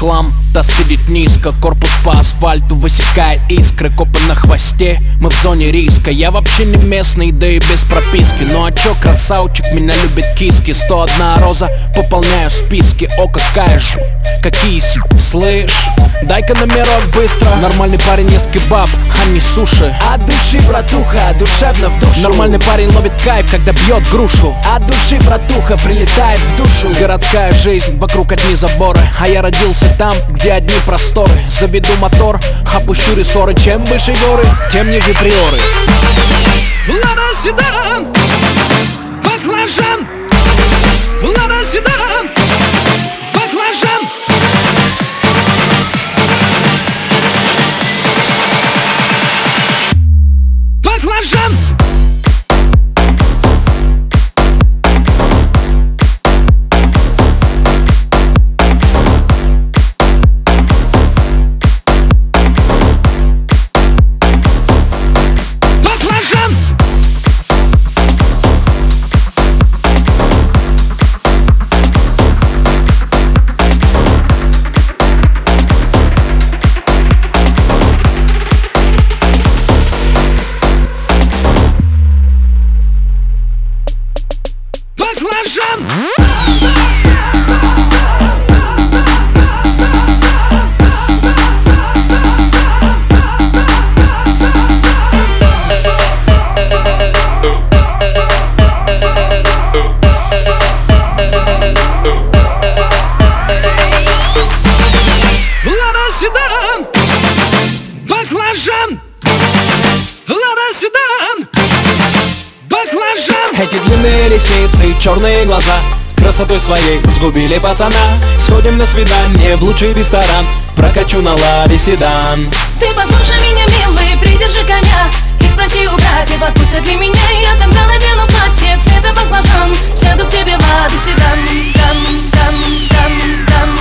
хлам, та сидит низко. Корпус по асфальту высекает искры. Копы на хвосте, мы в зоне риска. Я вообще не местный, да и без прописки. Ну а чё, красавчик, меня любит киски. 101 роза, пополняю списки. О, какая же, какие слышь, дай-ка номерок быстро. Нормальный парень ест кебаб, а не суши. От души, братуха, душевно в душу. Нормальный парень ловит кайф, когда бьет грушу. От души, братуха, прилетает в душу. Городская жизнь, вокруг одни заборы, а я родился там, где одни просторы. Заведу мотор, опущу рессоры. Чем выше горы, тем ниже приоры. Лада седан, баклажан. Лада седан, баклажан. Баклажан. Баклажан! Лада седан! Баклажан! Лада седан! Баклажан! Эти длинные ресницы и черные глаза красотой своей сгубили пацана. Сходим на свидание в лучший ресторан, прокачу на Ладе седан. Ты послушай меня, милый, придержи коня и спроси у братьев, отпустят ли меня. Я тогда надену платье цвета баклажан, сяду к тебе в Ладу седан. Дам, дам, дам, дам.